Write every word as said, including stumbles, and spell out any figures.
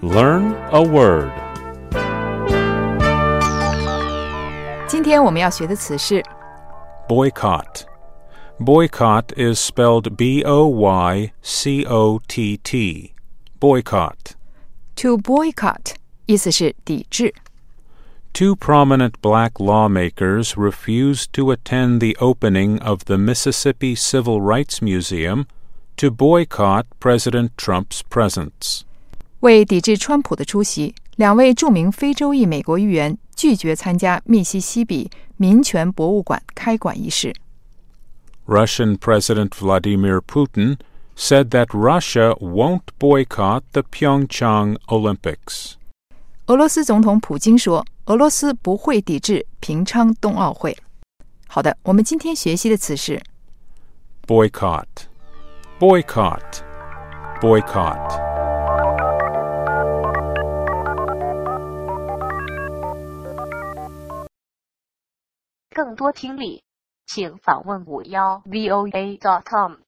Learn a word. 今天我们要学的词是 Boycott. Boycott is spelled B O Y C O T T. Boycott. to boycott 意思是抵制。 Two prominent black lawmakers refused to attend the opening of the Mississippi Civil Rights Museum to boycott President Trump's presence. 为抵制川普的出席，两位著名非洲裔美国议员拒绝参加密西西比民权博物馆开馆仪式。 Russian President Vladimir Putin said that Russia won't boycott the Pyeongchang Olympics. 俄罗斯总统普京说，俄罗斯不会抵制平昌冬奥会。好的，我们今天学习的词是 Boycott. Boycott. Boycott. 更多听力，请访问五幺 V O A dot com。